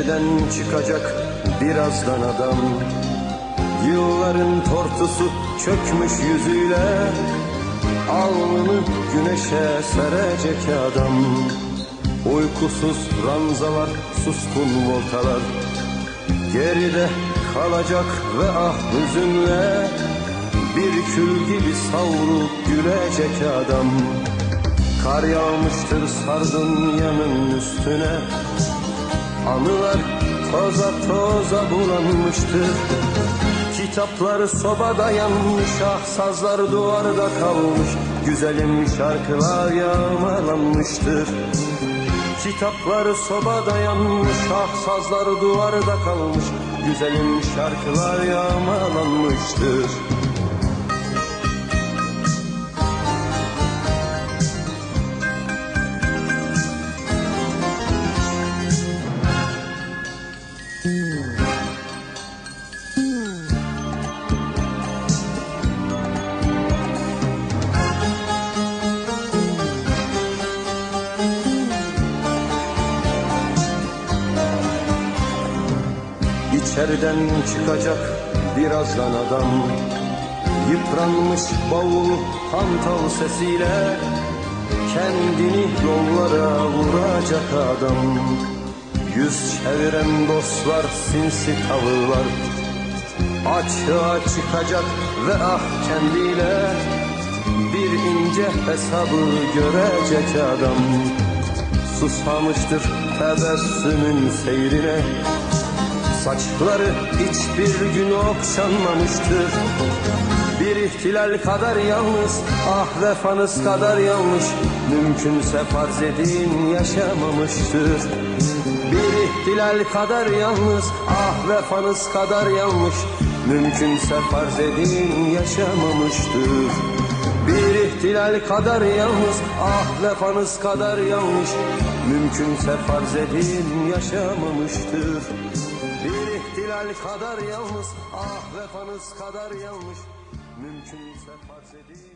İçeriden çıkacak birazdan adam, yılların tortusu çökmüş yüzüyle alnını güneşe serecek adam. Uykusuz ranzalar, suskun voltalar, geride kalacak ve ah hüzünle bir kül gibi savrulup gülecek adam. Kar yağmıştır Sardunyanın üstüne, anılar toza toza bulanmıştır. Kitaplar sobada yanmış, ah sazlar duvarda kalmış, güzelim şarkılar yağmalanmıştır. Kitaplar sobada yanmış, ah sazlar duvarda kalmış, güzelim şarkılar yağmalanmıştır. İçeriden çıkacak birazdan adam, yıpranmış bavulu hantal sesiyle kendini yollara vuracak adam. Yüz çeviren dostlar, sinsi tavırlar, açığa çıkacak ve ah kendiyle bir ince hesabı görecek adam. Susamıştır tebessümün seyrine, saçları hiçbir gün okşanmamıştır. Bir ihtilal kadar yalnız, ah vefanız kadar yanlış, mümkünse farz edin yaşamamıştır. Bir ihtilal kadar yalnız, ah vefanız kadar yanlış, mümkünse farz edin yaşamamıştır. Bir ihtilal kadar yalnız, ah vefanız kadar yanlış, mümkünse farz edin yaşamamıştır. Bir ihtilal kadar yalnız, ah vefanız kadar yanlış, mümkünse farz edin.